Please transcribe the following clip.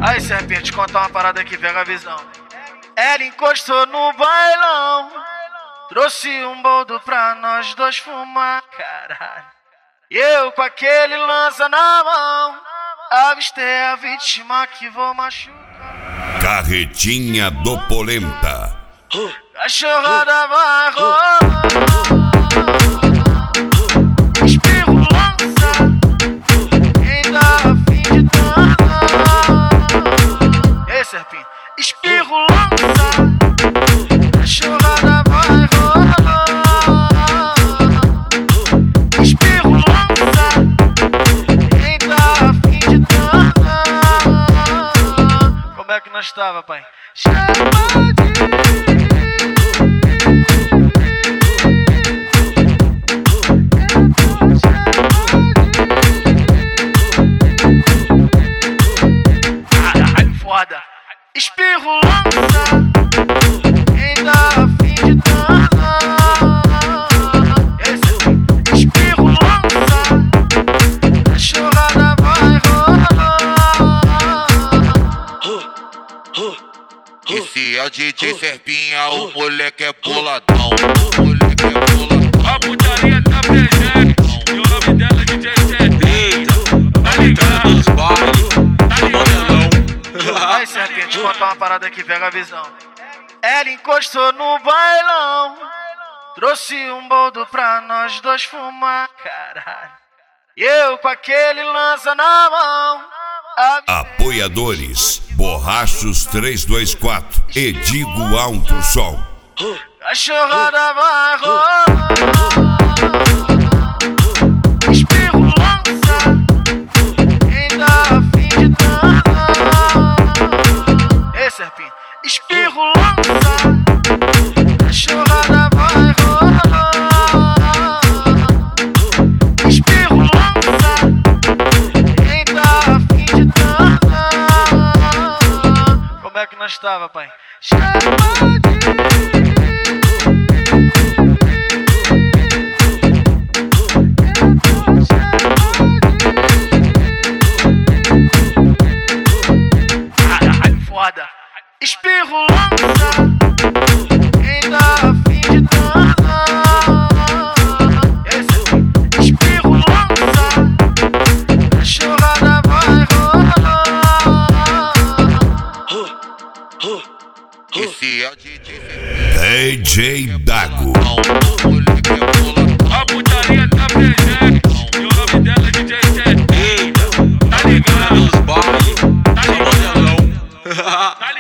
Aí, serpente, contar uma parada aqui, pega a visão. Ela encostou no bailão, trouxe um boldo pra nós dois fumar, caralho. E eu com aquele lança na mão, avistei a vítima que vou machucar. Carretinha do Polenta. Cachorrada vai rolar, espirro lança, quem tá afim de dançar. Ei, serpinho, espirro lança, cachorrada vai rolar, espirro lança, quem tá afim de dançar. Como é que nós tava, pai? Chama de espirro lança, quem tá afim de dançar. Espirro lança, cachorrada vai rolar. Esse é o DJ Serpinha, o moleque é boladão. O moleque é boladão. A putaria tá presente, e o nome dela é DJ Serpinha. Tá ligado? Os bailes, tá ligado? Aí, serpente, contar uma parada aqui, pega a visão. Ela encostou no bailão, trouxe um boldo pra nós dois fumar, caralho. E eu com aquele lança na mão. Apoiadores: Borrachos 324, Edigo Alto Som. Cachorrada vai rolar, espirro lança, quem tá afim de dançar. Ei, serpinho, espirro lança, cachorrada vai rolar, espirro lança, quem tá afim de dançar. Como é que nós tava, pai? Chama de espirro lança, quem tá afim de dançar. Espirro lança, cachorrada vai rolar. Esse é o DJ DJ Dago. O moleque é boladão. A putaria tá presente, e o nome dela é DJ Serpinha. Tá ligado? Os bailes, tá ligado?